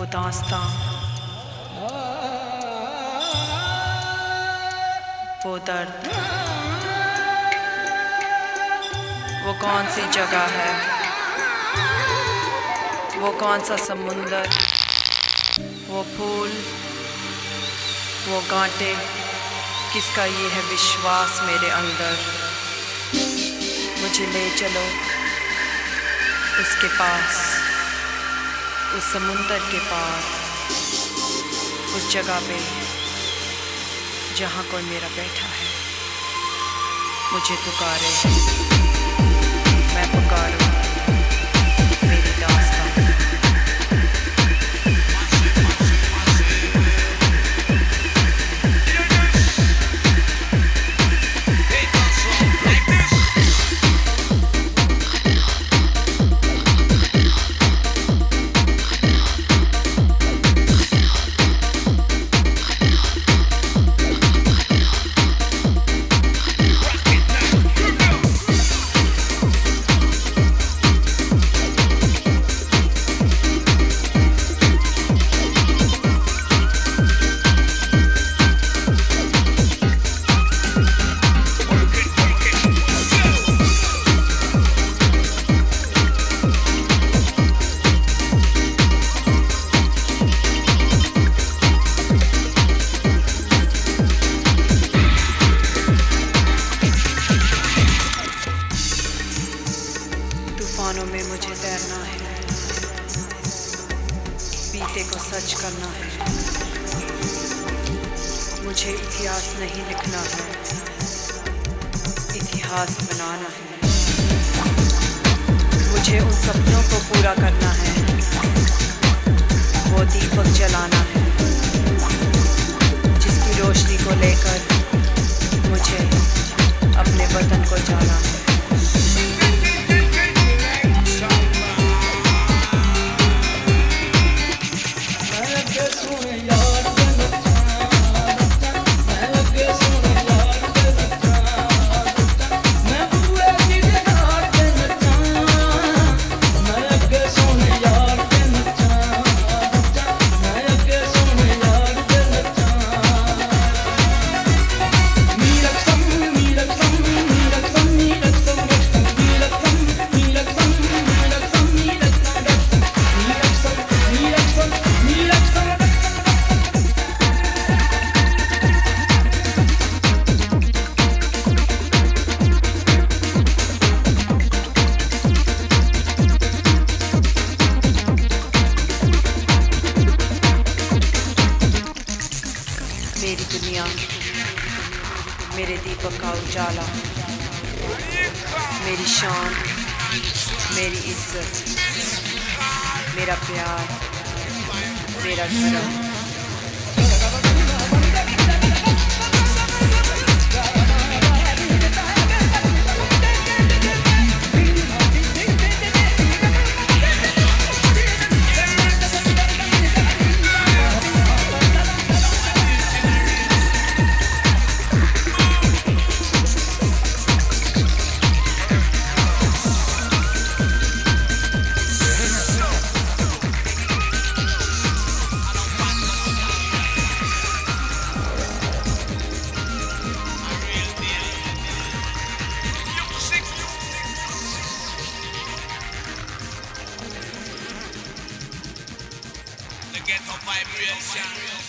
दास्तां, वो दर्द, वो कौन सी जगह है, वो कौन सा समुंदर, वो फूल, वो कांटे, किसका ये है विश्वास मेरे अंदर। मुझे ले चलो उसके पास, उस समुंदर के पार, उस जगह पे जहाँ कोई मेरा बैठा है। मुझे पुकारे, मैं पुकारूं मेरी दास्तां। तूफानों में मुझे तैरना है, बीते को सच करना है। मुझे इतिहास नहीं लिखना है, इतिहास बनाना है। मुझे उन सपनों को पूरा करना है, वो दीपक जलाना है जिसकी रोशनी को लेकर मुझे अपने वतन को जाना है। मेरी दुनिया, मेरे दीपक का उजाला, मेरी शान, मेरी इज्जत, मेरा प्यार, मेरा धर्म। Ghetto vibration.